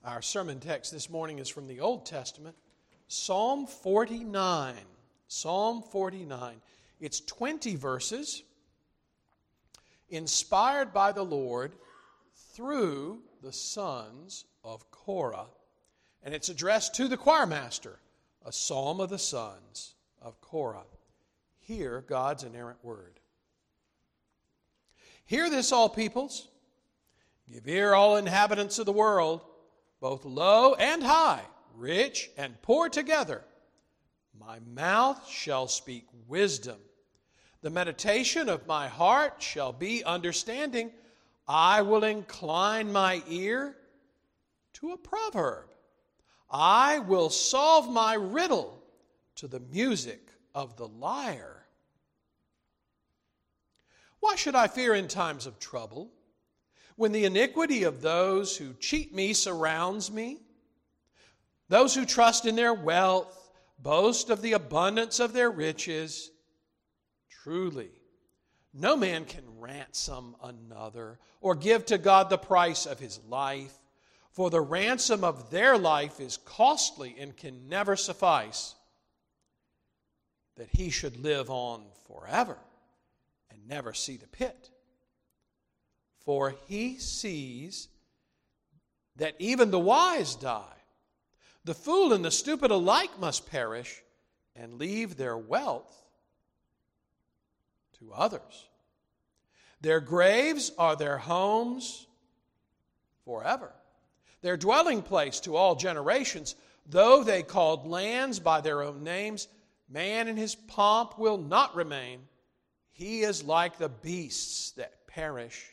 Our sermon text this morning is from the Old Testament, Psalm 49. Psalm 49. It's 20 verses, inspired by the Lord through the sons of Korah. And it's addressed to the choir master, a psalm of the sons of Korah. Hear God's inerrant word. Hear this, all peoples. Give ear, all inhabitants of the world, both low and high, rich and poor together. My mouth shall speak wisdom. The meditation of my heart shall be understanding. I will incline my ear to a proverb. I will solve my riddle to the music of the lyre. Why should I fear in times of trouble, when the iniquity of those who cheat me surrounds me? Those who trust in their wealth boast of the abundance of their riches. Truly, no man can ransom another or give to God the price of his life, for the ransom of their life is costly and can never suffice, that he should live on forever and never see the pit. For he sees that even the wise die. The fool and the stupid alike must perish and leave their wealth to others. Their graves are their homes forever, their dwelling place to all generations. Though they called lands by their own names, man in his pomp will not remain. He is like the beasts that perish.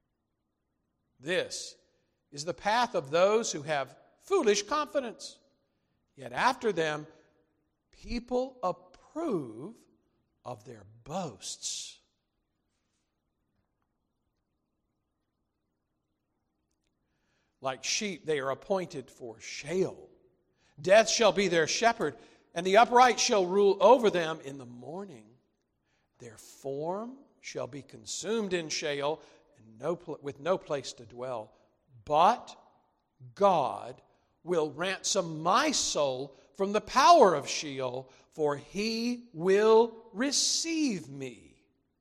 This is the path of those who have foolish confidence. Yet after them, people approve of their boasts. Like sheep, they are appointed for Sheol. Death shall be their shepherd, and the upright shall rule over them in the morning. Their form shall be consumed in Sheol, and with no place to dwell. But God will ransom my soul from the power of Sheol, for he will receive me.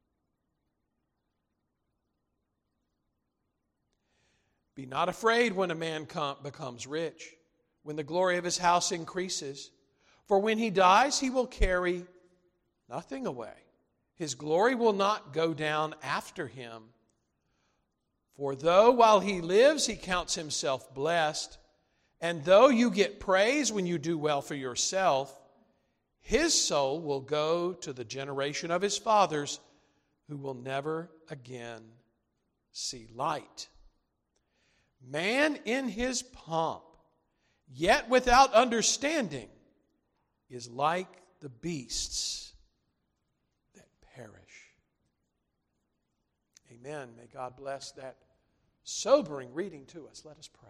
Be not afraid when a man becomes rich, when the glory of his house increases. For when he dies, he will carry nothing away. His glory will not go down after him. For though while he lives, he counts himself blessed, and though you get praise when you do well for yourself, his soul will go to the generation of his fathers, who will never again see light. Man in his pomp, yet without understanding, is like the beasts that perish. Amen. May God bless that sobering reading to us. Let us pray.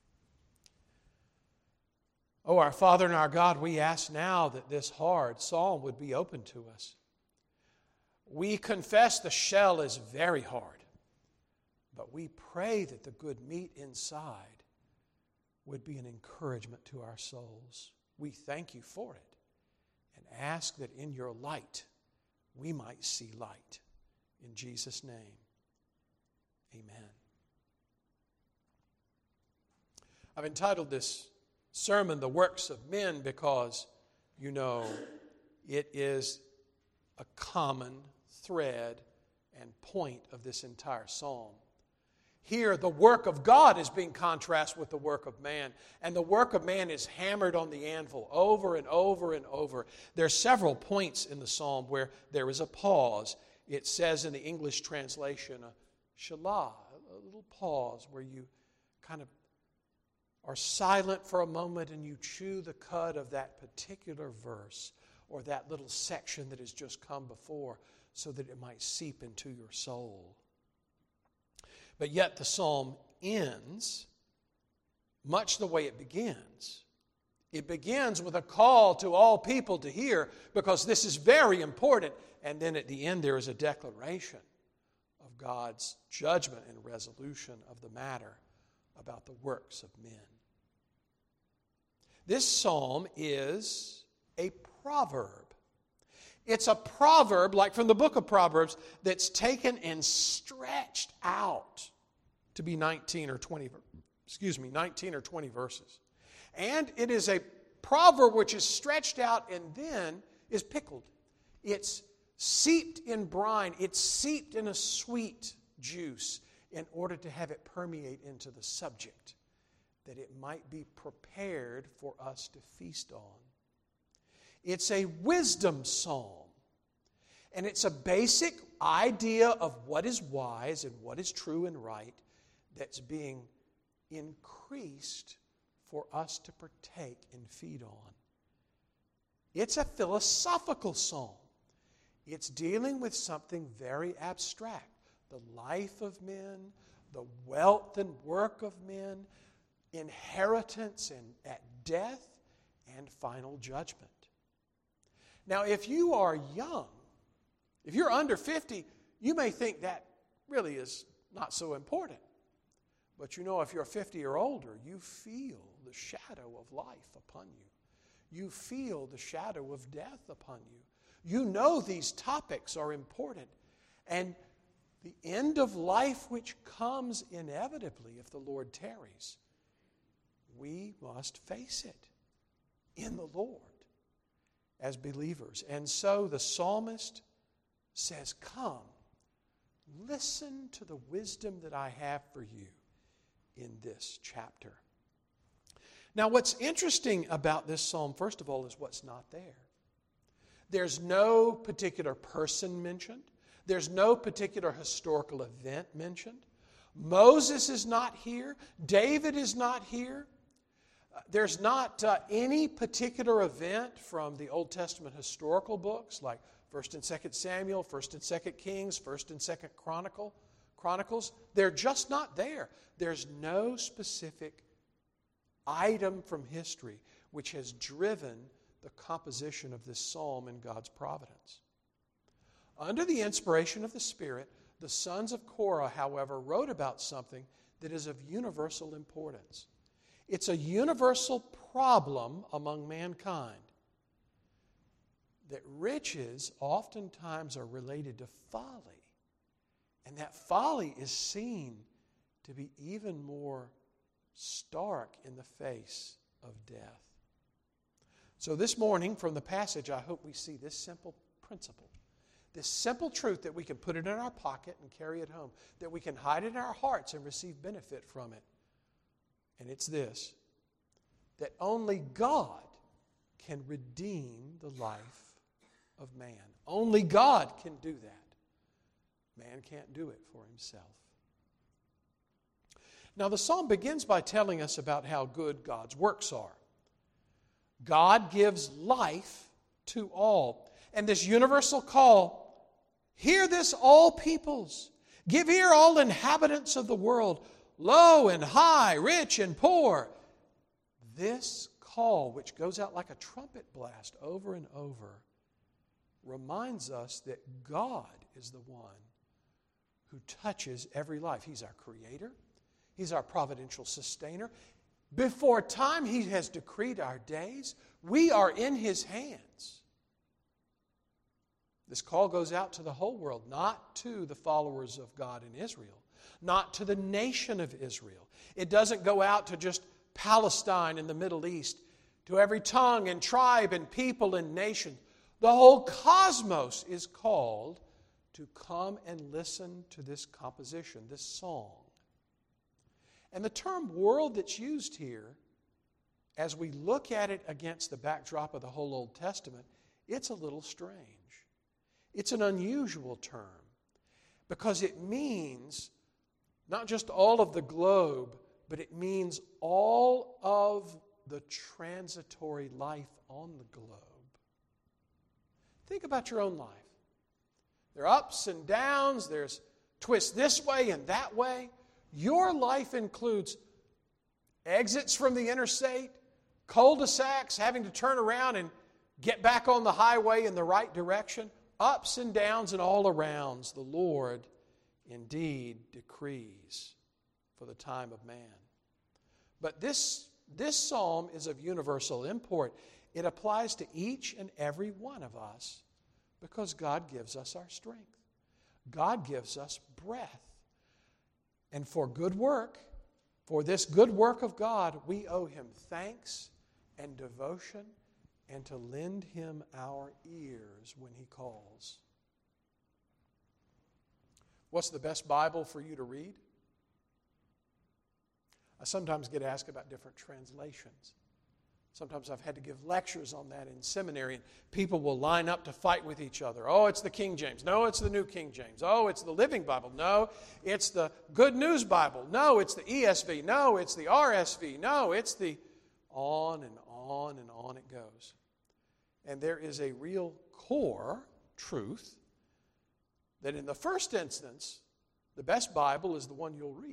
Oh, our Father and our God, we ask now that this hard psalm would be open to us. We confess the shell is very hard, but we pray that the good meat inside would be an encouragement to our souls. We thank you for it and ask that in your light we might see light. In Jesus' name, amen. I've entitled this sermon, The Works of Men, because, you know, it is a common thread and point of this entire psalm. Here, the work of God is being contrasted with the work of man, and the work of man is hammered on the anvil over and over and over. There are several points in the psalm where there is a pause. It says in the English translation, a shalah, a little pause where you kind of are silent for a moment and you chew the cud of that particular verse or that little section that has just come before so that it might seep into your soul. But yet the psalm ends much the way it begins. It begins with a call to all people to hear, because this is very important. And then at the end there is a declaration of God's judgment and resolution of the matter about the works of men. This psalm is a proverb. It's a proverb, like from the book of Proverbs, that's taken and stretched out to be 19 or 20 verses. And it is a proverb which is stretched out and then is pickled. It's seeped in brine. It's seeped in a sweet juice in order to have it permeate into the subject, that it might be prepared for us to feast on. It's a wisdom psalm. And it's a basic idea of what is wise and what is true and right that's being increased for us to partake and feed on. It's a philosophical psalm. It's dealing with something very abstract. The life of men, the wealth and work of men, inheritance and at death, and final judgment. Now, if you are young, if you're under 50, you may think that really is not so important. But you know, if you're 50 or older, you feel the shadow of life upon you. You feel the shadow of death upon you. You know these topics are important. And the end of life which comes inevitably if the Lord tarries, we must face it in the Lord as believers. And so the psalmist says, come, listen to the wisdom that I have for you in this chapter. Now, what's interesting about this psalm, first of all, is what's not there. There's no particular person mentioned. There's no particular historical event mentioned. Moses is not here. David is not here. There's not any particular event from the Old Testament historical books like 1st and 2nd Samuel, 1st and 2nd Kings, 1st and 2nd Chronicles. They're just not there. There's no specific item from history which has driven the composition of this psalm in God's providence. Under the inspiration of the Spirit, the sons of Korah, however, wrote about something that is of universal importance. It's a universal problem among mankind that riches oftentimes are related to folly. And that folly is seen to be even more stark in the face of death. So this morning from the passage, I hope we see this simple principle, this simple truth that we can put it in our pocket and carry it home, that we can hide it in our hearts and receive benefit from it. And it's this, that only God can redeem the life of man. Only God can do that. Man can't do it for himself. Now, the psalm begins by telling us about how good God's works are. God gives life to all. And this universal call, hear this, all peoples. Give ear, all inhabitants of the world, low and high, rich and poor. This call, which goes out like a trumpet blast over and over, reminds us that God is the one who touches every life. He's our creator. He's our providential sustainer. Before time, He has decreed our days. We are in His hands. This call goes out to the whole world, not to the followers of God in Israel, not to the nation of Israel. It doesn't go out to just Palestine in the Middle East, to every tongue and tribe and people and nation. The whole cosmos is called to come and listen to this composition, this song. And the term world that's used here, as we look at it against the backdrop of the whole Old Testament, it's a little strange. It's an unusual term because it means not just all of the globe, but it means all of the transitory life on the globe. Think about your own life. There are ups and downs, there's twists this way and that way. Your life includes exits from the interstate, cul-de-sacs, having to turn around and get back on the highway in the right direction, ups and downs and all arounds. The Lord indeed decrees for the time of man. But this This psalm is of universal import. It applies to each and every one of us because God gives us our strength. God gives us breath. And for good work, for this good work of God, we owe Him thanks and devotion and to lend Him our ears when He calls. What's the best Bible for you to read? I sometimes get asked about different translations. Sometimes I've had to give lectures on that in seminary, and people will line up to fight with each other. Oh, it's the King James. No, it's the New King James. Oh, it's the Living Bible. No, it's the Good News Bible. No, it's the ESV. No, it's the RSV. No, it's the... On and on and on it goes. And there is a real core truth that in the first instance, the best Bible is the one you'll read.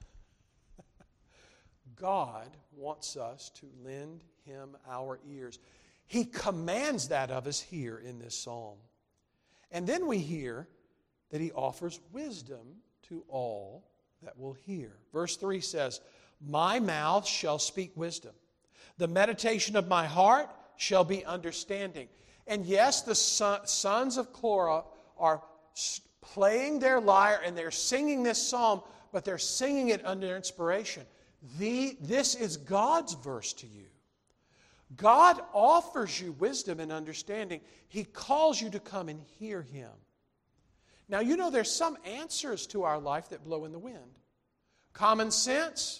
God wants us to lend Him our ears. He commands that of us here in this psalm. And then we hear that He offers wisdom to all that will hear. Verse 3 says, "My mouth shall speak wisdom. The meditation of my heart shall be understanding." And yes, the sons of Korah are playing their lyre and they're singing this psalm, but they're singing it under inspiration. This is God's verse to you. God offers you wisdom and understanding. He calls you to come and hear Him. Now, you know there's some answers to our life that blow in the wind. Common sense,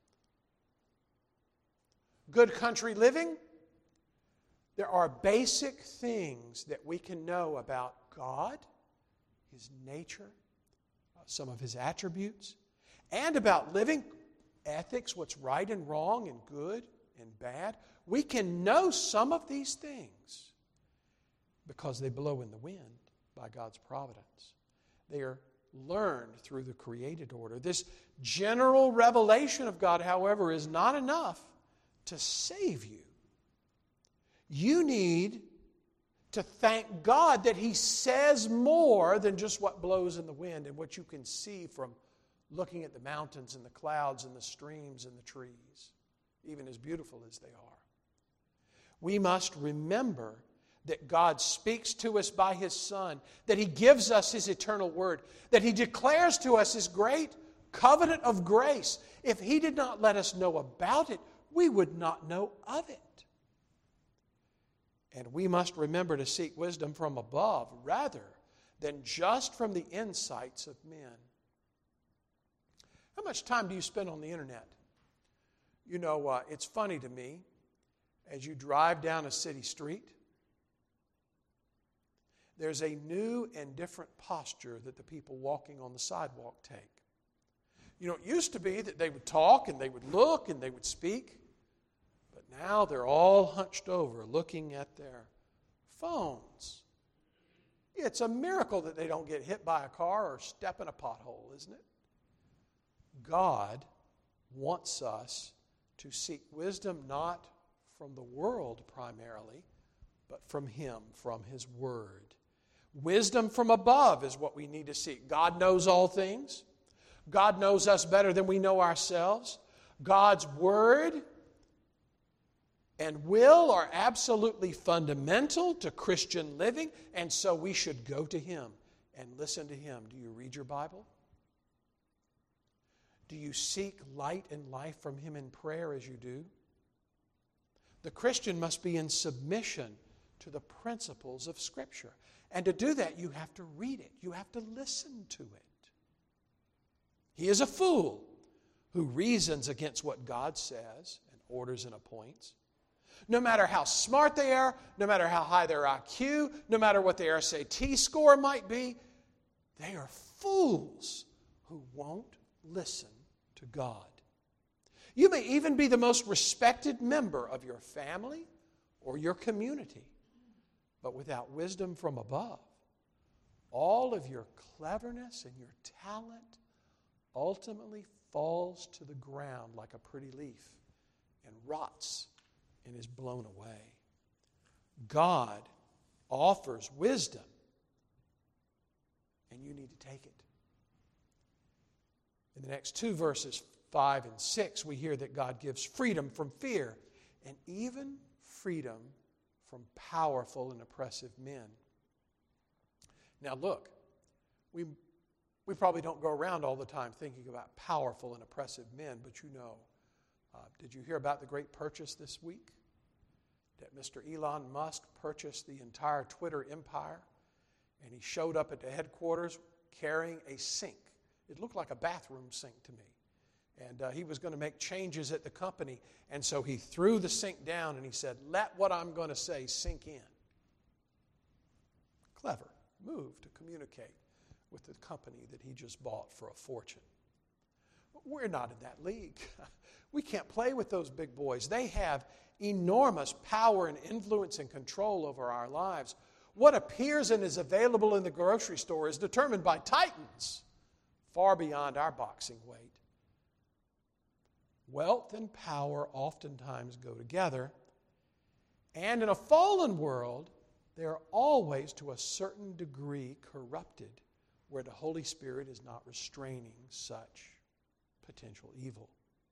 good country living. There are basic things that we can know about God, His nature, some of His attributes, and about living ethics, what's right and wrong and good and bad. We can know some of these things because they blow in the wind by God's providence. They are learned through the created order. This general revelation of God, however, is not enough to save you. You need to thank God that He says more than just what blows in the wind and what you can see from looking at the mountains and the clouds and the streams and the trees, even as beautiful as they are. We must remember that God speaks to us by His Son, that He gives us His eternal Word, that He declares to us His great covenant of grace. If He did not let us know about it, we would not know of it. And we must remember to seek wisdom from above rather than just from the insights of men. How much time do you spend on the internet? You know, it's funny to me, as you drive down a city street, there's a new and different posture that the people walking on the sidewalk take. You know, it used to be that they would talk and they would look and they would speak, but now they're all hunched over looking at their phones. It's a miracle that they don't get hit by a car or step in a pothole, isn't it? God wants us to seek wisdom not from the world primarily, but from Him, from His Word. Wisdom from above is what we need to seek. God knows all things. God knows us better than we know ourselves. God's Word and will are absolutely fundamental to Christian living, and so we should go to Him and listen to Him. Do you read your Bible? Do you seek light and life from Him in prayer as you do? The Christian must be in submission to the principles of Scripture. And to do that, you have to read it. You have to listen to it. He is a fool who reasons against what God says and orders and appoints. No matter how smart they are, no matter how high their IQ, no matter what their SAT score might be, they are fools who won't listen to God. You may even be the most respected member of your family or your community, but without wisdom from above, all of your cleverness and your talent ultimately falls to the ground like a pretty leaf and rots and is blown away. God offers wisdom, and you need to take it. In the next two verses, 5 and 6, we hear that God gives freedom from fear and even freedom from powerful and oppressive men. Now look, we probably don't go around all the time thinking about powerful and oppressive men, but you know, did you hear about the great purchase this week? That Mr. Elon Musk purchased the entire Twitter empire, and he showed up at the headquarters carrying a sink. It looked like a bathroom sink to me. And he was going to make changes at the company, and so he threw the sink down and he said, "Let what I'm going to say sink in." Clever move to communicate with the company that he just bought for a fortune. But we're not in that league. We can't play with those big boys. They have enormous power and influence and control over our lives. What appears and is available in the grocery store is determined by titans far beyond our boxing weight. Wealth and power oftentimes go together, and in a fallen world, they are always to a certain degree corrupted, where the Holy Spirit is not restraining such potential evil.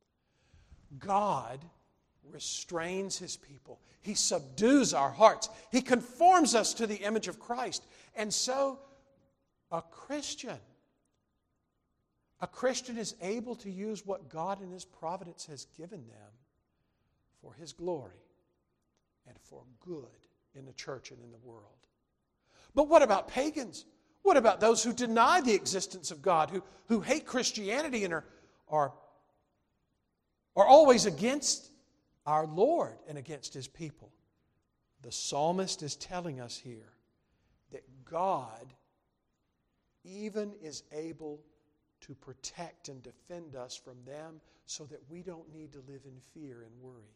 God restrains His people. He subdues our hearts. He conforms us to the image of Christ. And so, a Christian is able to use what God in His providence has given them for His glory and for good in the church and in the world. But what about pagans? What about those who deny the existence of God, who hate Christianity and are always against our Lord and against His people? The psalmist is telling us here that God even is able to protect and defend us from them so that we don't need to live in fear and worry.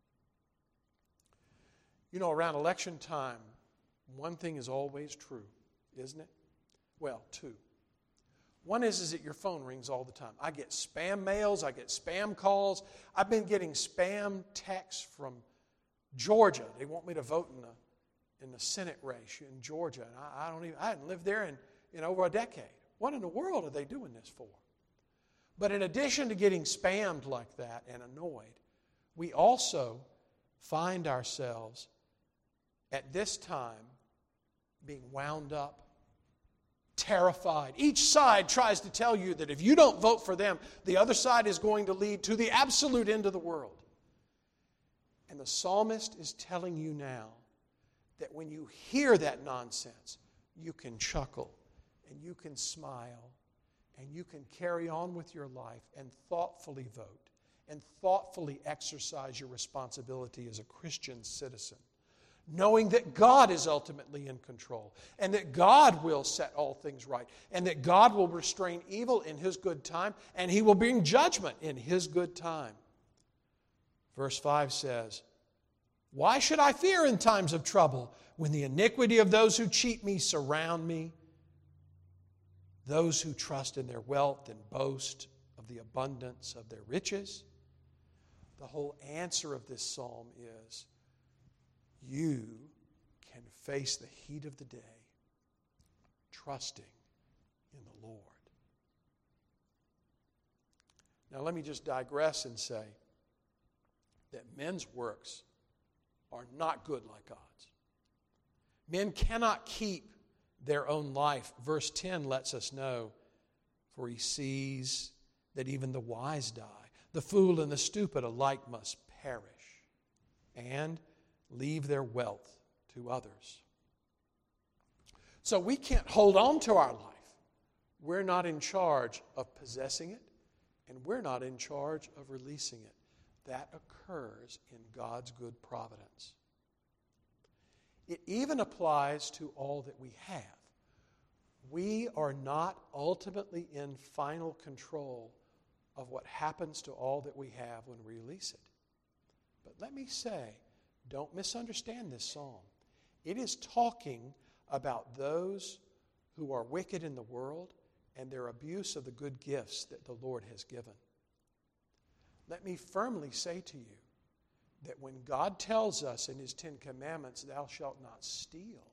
You know, around election time, one thing is always true, isn't it? Well, two. One is that your phone rings all the time. I get spam mails, I get spam calls. I've been getting spam texts from Georgia. They want me to vote in the Senate race in Georgia, and I hadn't lived there in over a decade. What in the world are they doing this for? But in addition to getting spammed like that and annoyed, we also find ourselves at this time being wound up, terrified. Each side tries to tell you that if you don't vote for them, the other side is going to lead to the absolute end of the world. And the psalmist is telling you now that when you hear that nonsense, you can chuckle and you can smile and you can carry on with your life and thoughtfully vote and thoughtfully exercise your responsibility as a Christian citizen, knowing that God is ultimately in control and that God will set all things right and that God will restrain evil in His good time and He will bring judgment in His good time. Verse 5 says, "Why should I fear in times of trouble when the iniquity of those who cheat me surround me? Those who trust in their wealth and boast of the abundance of their riches." The whole answer of this psalm is, you can face the heat of the day trusting in the Lord. Now let me just digress and say that men's works are not good like God's. Men cannot keep their own life. Verse 10 lets us know, "For He sees that even the wise die. The fool and the stupid alike must perish and leave their wealth to others." So we can't hold on to our life. We're not in charge of possessing it, and we're not in charge of releasing it. That occurs in God's good providence. It even applies to all that we have. We are not ultimately in final control of what happens to all that we have when we release it. But let me say, don't misunderstand this psalm. It is talking about those who are wicked in the world and their abuse of the good gifts that the Lord has given. Let me firmly say to you that when God tells us in His 10 Commandments, "Thou shalt not steal,"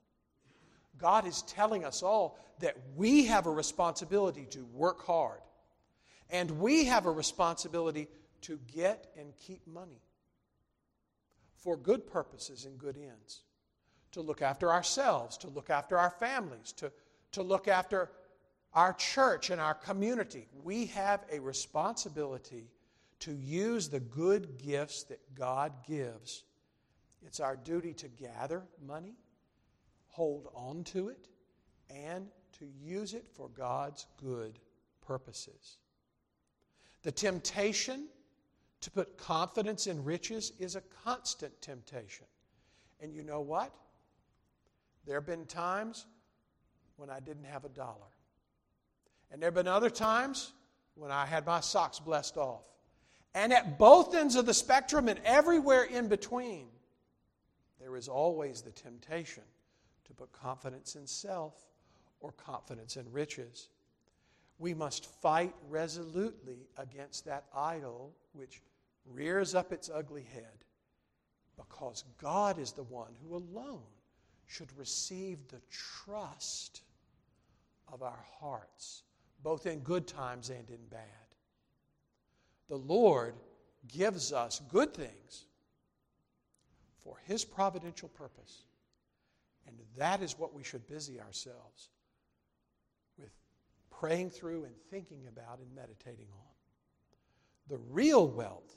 God is telling us all that we have a responsibility to work hard And we have a responsibility to get and keep money for good purposes and good ends. To look after ourselves, to look after our families, to look after our church and our community. We have a responsibility to use the good gifts that God gives. It's our duty to gather money, hold on to it, and to use it for God's good purposes. The temptation to put confidence in riches is a constant temptation. And you know what? There have been times when I didn't have $1. And there have been other times when I had my socks blessed off. And at both ends of the spectrum and everywhere in between, there is always the temptation to put confidence in self or confidence in riches. We must fight resolutely against that idol which rears up its ugly head, because God is the one who alone should receive the trust of our hearts, both in good times and in bad. The Lord gives us good things for His providential purpose, and that is what we should busy ourselves with praying through and thinking about and meditating on. The real wealth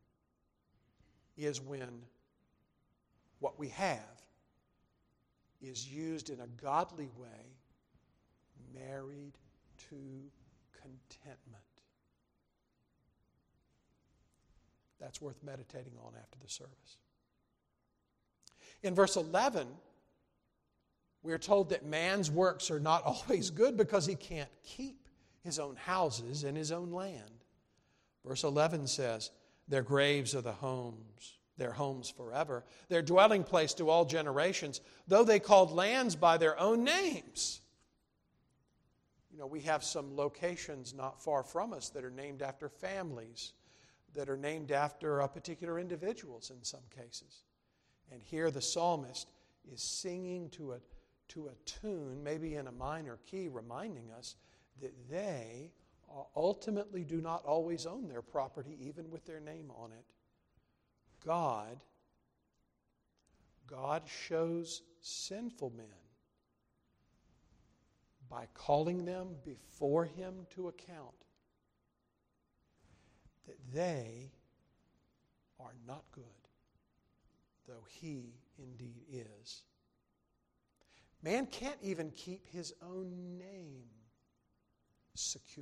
is when what we have is used in a godly way, married to contentment. That's worth meditating on after the service. In verse 11, we're told that man's works are not always good because he can't keep his own houses and his own land. Verse 11 says, their graves are their homes forever, their dwelling place to all generations, though they called lands by their own names. You know, we have some locations not far from us that are named after families, that are named after particular individuals in some cases. And here the psalmist is singing to a tune, maybe in a minor key, reminding us that they ultimately do not always own their property, even with their name on it. God shows sinful men by calling them before Him to account that they are not good, though He indeed is. Man can't even keep his own name secure.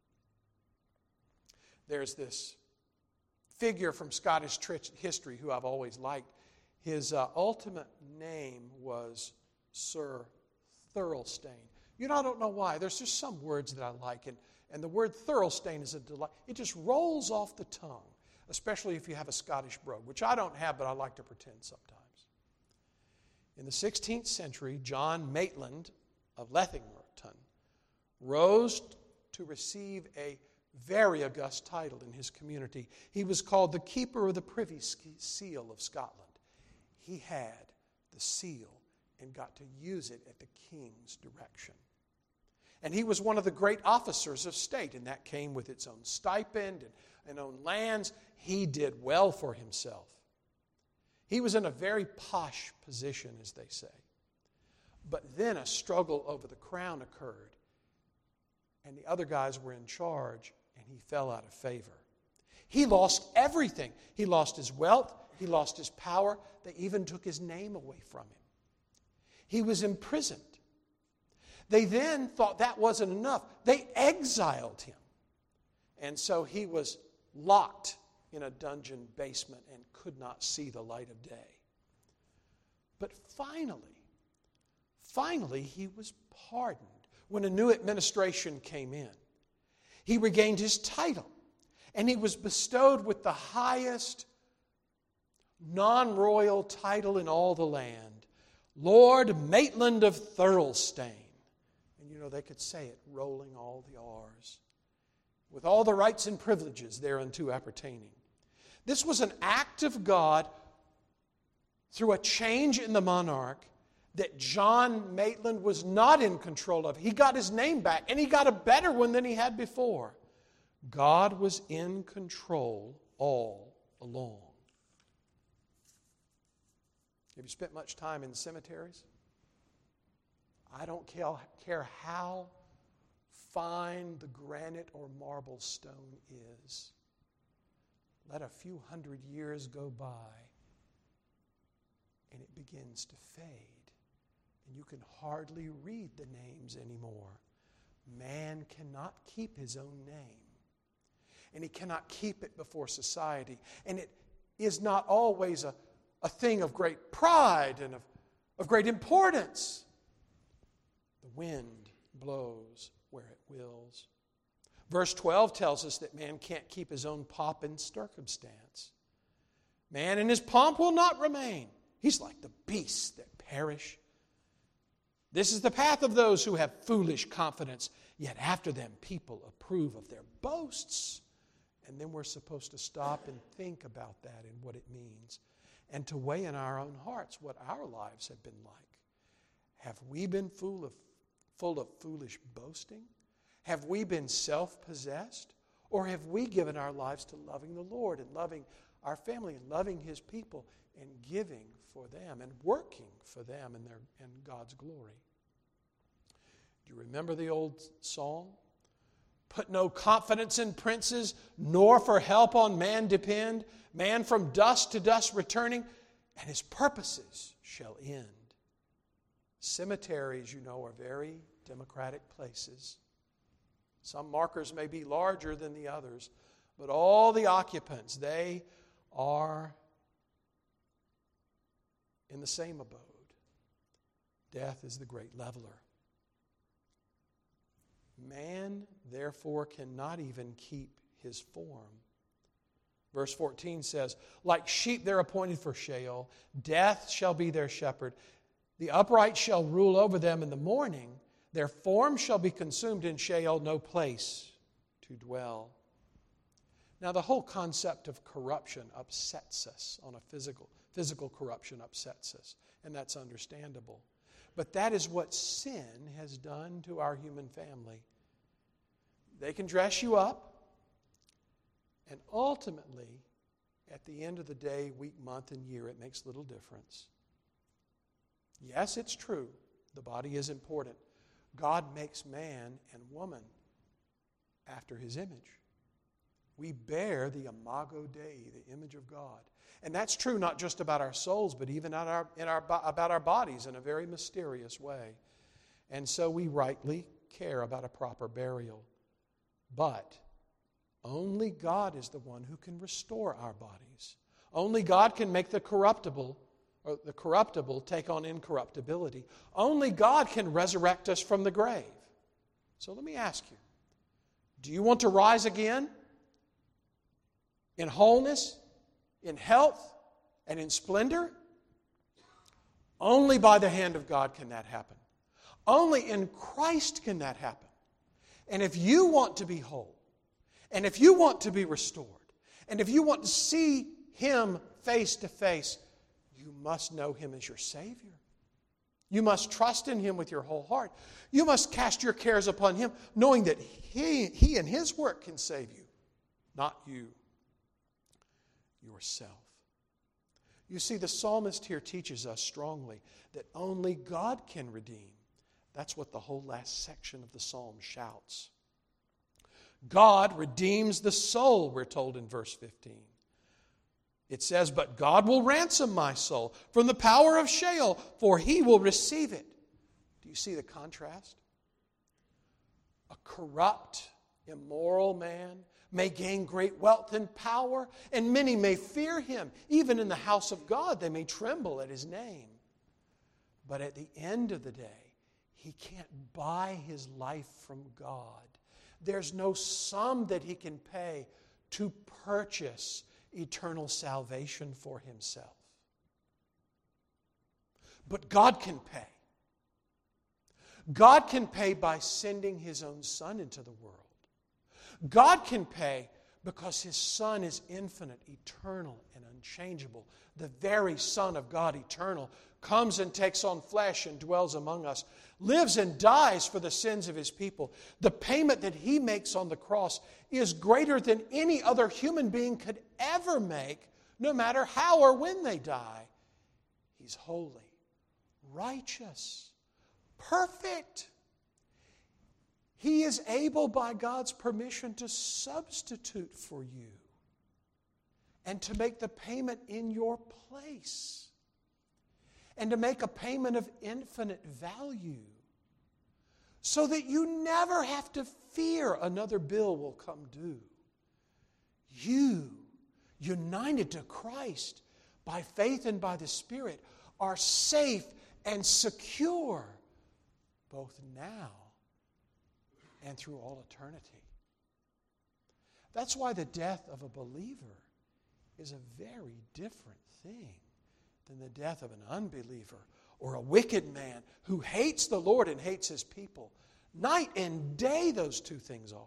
There's this figure from Scottish history who I've always liked. His ultimate name was Sir Thirlestane. You know, I don't know why. There's just some words that I like, and the word Thirlestane is a delight. It just rolls off the tongue, especially if you have a Scottish brogue, which I don't have, but I like to pretend sometimes. In the 16th century, John Maitland of Lethington rose to receive a very august title in his community. He was called the Keeper of the Privy Seal of Scotland. He had the seal and got to use it at the king's direction. And he was one of the great officers of state, and that came with its own stipend and own lands. He did well for himself. He was in a very posh position, as they say. But then a struggle over the crown occurred, and the other guys were in charge, and he fell out of favor. He lost everything. He lost his wealth. He lost his power. They even took his name away from him. He was imprisoned. They then thought that wasn't enough. They exiled him. And so he was locked in a dungeon basement and could not see the light of day. But finally, he was pardoned when a new administration came in. He regained his title, and he was bestowed with the highest non-royal title in all the land, Lord Maitland of Thirlestane. And you know, they could say it, rolling all the R's, with all the rights and privileges thereunto appertaining. This was an act of God through a change in the monarch that John Maitland was not in control of. He got his name back, and he got a better one than he had before. God was in control all along. Have you spent much time in cemeteries? I don't care how fine the granite or marble stone is. Let a few hundred years go by and it begins to fade. And you can hardly read the names anymore. Man cannot keep his own name. And he cannot keep it before society. And it is not always a thing of great pride and of great importance. The wind blows where it wills. Verse 12 tells us that man can't keep his own pomp and circumstance. Man in his pomp will not remain. He's like the beasts that perish. This is the path of those who have foolish confidence, yet after them people approve of their boasts. And then we're supposed to stop and think about that and what it means, and to weigh in our own hearts what our lives have been like. Have we been full of foolish boasting? Have we been self-possessed? Or have we given our lives to loving the Lord and loving our family and loving His people and giving for them and working for them and God's glory? Do you remember the old song? Put no confidence in princes, nor for help on man depend. Man from dust to dust returning, and his purposes shall end. Cemeteries, you know, are very democratic places. Some markers may be larger than the others, but all the occupants, they are in the same abode. Death is the great leveler. Man, therefore, cannot even keep his form. Verse 14 says, like sheep they're appointed for Sheol. Death shall be their shepherd. The upright shall rule over them in the morning. Their form shall be consumed in Sheol, no place to dwell. Now, the whole concept of corruption upsets us. On a physical corruption upsets us, and that's understandable. But that is what sin has done to our human family. They can dress you up, and ultimately, at the end of the day, week, month, and year, it makes little difference. Yes, it's true. The body is important. God makes man and woman after His image. We bear the imago Dei, the image of God. And that's true not just about our souls, but even about our bodies in a very mysterious way. And so we rightly care about a proper burial. But only God is the one who can restore our bodies. Only God can make the corruptible take on incorruptibility. Only God can resurrect us from the grave. So let me ask you, do you want to rise again in wholeness, in health, and in splendor? Only by the hand of God can that happen. Only in Christ can that happen. And if you want to be whole, and if you want to be restored, and if you want to see Him face to face, you must know Him as your Savior. You must trust in Him with your whole heart. You must cast your cares upon Him, knowing that He and His work can save you, not you yourself. You see, the psalmist here teaches us strongly that only God can redeem. That's what the whole last section of the psalm shouts. God redeems the soul, we're told in verse 15. It says, but God will ransom my soul from the power of Sheol, for He will receive it. Do you see the contrast? A corrupt, immoral man may gain great wealth and power, and many may fear him. Even in the house of God, they may tremble at His name. But at the end of the day, he can't buy his life from God. There's no sum that he can pay to purchase eternal salvation for himself. But God can pay. God can pay by sending His own Son into the world. God can pay because His Son is infinite, eternal, and unchangeable. The very Son of God, eternal, comes and takes on flesh and dwells among us, lives and dies for the sins of His people. The payment that He makes on the cross is greater than any other human being could ever make, no matter how or when they die. He's holy, righteous, perfect. He is able, by God's permission, to substitute for you and to make the payment in your place and to make a payment of infinite value so that you never have to fear another bill will come due. You, united to Christ by faith and by the Spirit, are safe and secure both now and through all eternity. That's why the death of a believer is a very different thing than the death of an unbeliever or a wicked man who hates the Lord and hates His people. Night and day those two things are.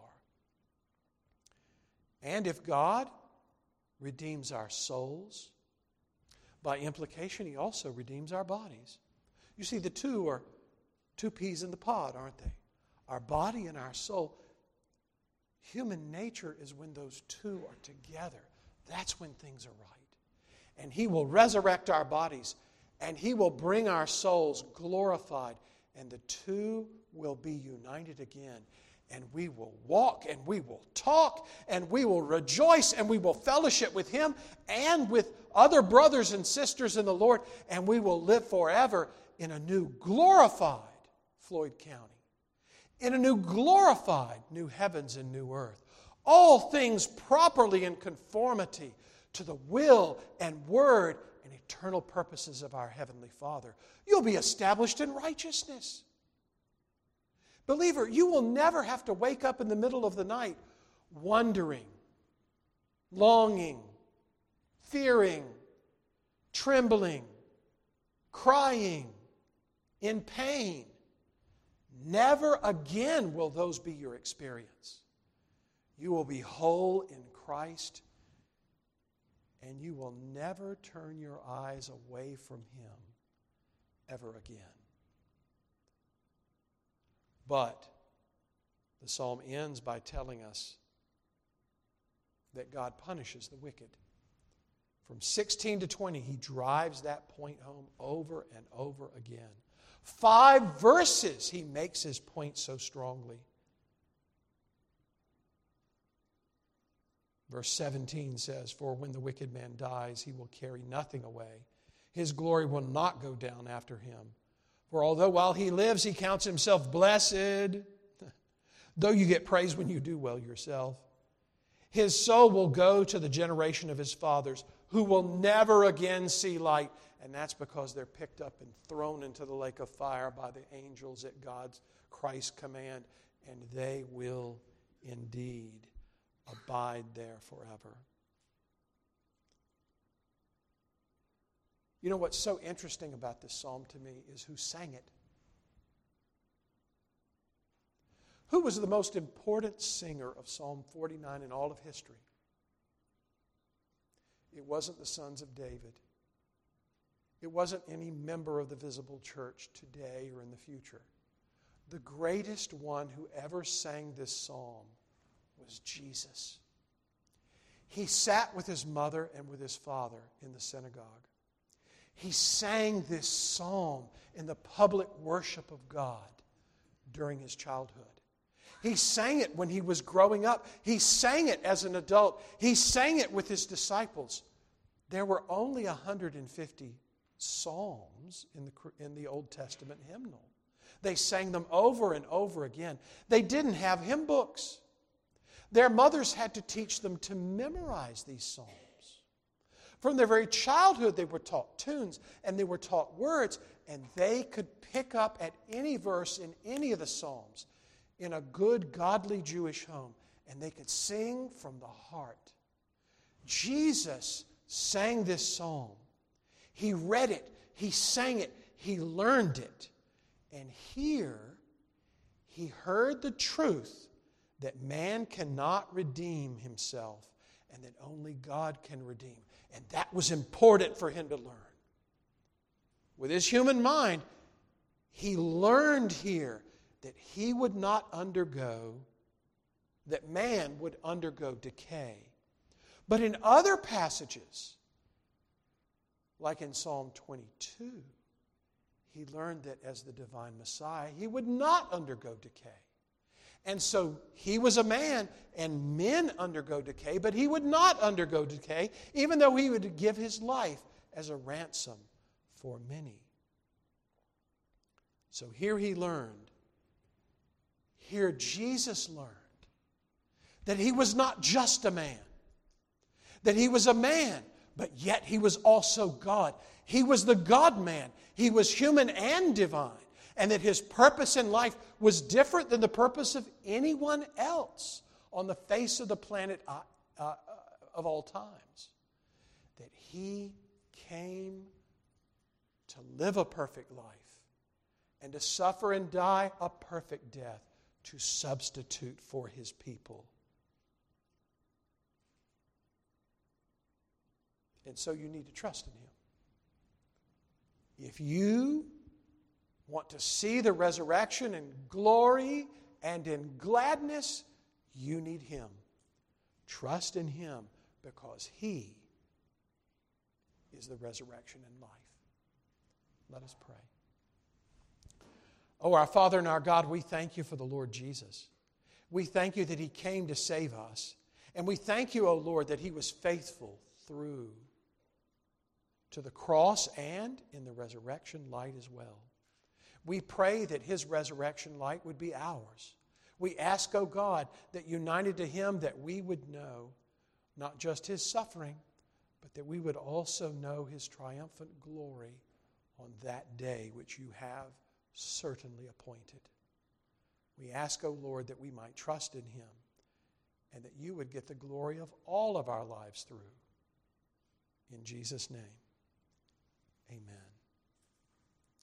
And if God redeems our souls, by implication, He also redeems our bodies. You see, the two are two peas in the pod, aren't they? Our body and our soul. Human nature is when those two are together. That's when things are right. And He will resurrect our bodies, and He will bring our souls glorified, and the two will be united again. And we will walk, and we will talk, and we will rejoice, and we will fellowship with Him and with other brothers and sisters in the Lord, and we will live forever in a new glorified Floyd County, in a new glorified new heavens and new earth. All things properly in conformity to the will and word and eternal purposes of our Heavenly Father. You'll be established in righteousness. Believer, you will never have to wake up in the middle of the night wondering, longing, fearing, trembling, crying, in pain. Never again will those be your experience. You will be whole in Christ, and you will never turn your eyes away from Him ever again. But the psalm ends by telling us that God punishes the wicked. From 16 to 20, He drives that point home over and over again. 5 verses He makes His point so strongly. Verse 17 says, "For when the wicked man dies, he will carry nothing away. His glory will not go down after him. For although while he lives, he counts himself blessed, though you get praise when you do well yourself, his soul will go to the generation of his fathers, who will never again see light." And that's because they're picked up and thrown into the lake of fire by the angels at God's Christ's command, and they will indeed abide there forever. You know what's so interesting about this psalm to me is who sang it. Who was the most important singer of Psalm 49 in all of history? It wasn't the sons of David. It wasn't any member of the visible church today or in the future. The greatest one who ever sang this psalm was Jesus. He sat with His mother and with His father in the synagogue. He sang this psalm in the public worship of God during His childhood. He sang it when He was growing up. He sang it as an adult. He sang it with His disciples. There were only 150 psalms in the Old Testament hymnal. They sang them over and over again. They didn't have hymn books. Their mothers had to teach them to memorize these psalms. From their very childhood, they were taught tunes and they were taught words, and they could pick up at any verse in any of the psalms in a good, godly Jewish home, and they could sing from the heart. Jesus sang this psalm. He read it, He sang it, He learned it. And here, He heard the truth that man cannot redeem himself and that only God can redeem. And that was important for him to learn. with his human mind, he learned here that he would not undergo, that man would undergo decay. But in other passages, like in Psalm 22, he learned that as the divine Messiah, he would not undergo decay. And so he was a man, and men undergo decay, but he would not undergo decay, even though he would give his life as a ransom for many. So here he learned, here Jesus learned, that he was not just a man, that he was a man, but yet he was also God. He was the God-man. He was human and divine. And that his purpose in life was different than the purpose of anyone else on the face of the planet of all times. That he came to live a perfect life and to suffer and die a perfect death to substitute for his people. And so you need to trust in him. If you want to see the resurrection in glory and in gladness, you need him. Trust in him because he is the resurrection and life. Let us pray. Oh, our Father and our God, we thank you for the Lord Jesus. We thank you that he came to save us. And we thank you, O Lord, that he was faithful through to the cross and in the resurrection light as well. We pray that his resurrection light would be ours. We ask, O God, that united to him that we would know not just his suffering, but that we would also know his triumphant glory on that day which you have certainly appointed. We ask, O Lord, that we might trust in him and that you would get the glory of all of our lives through. In Jesus' name.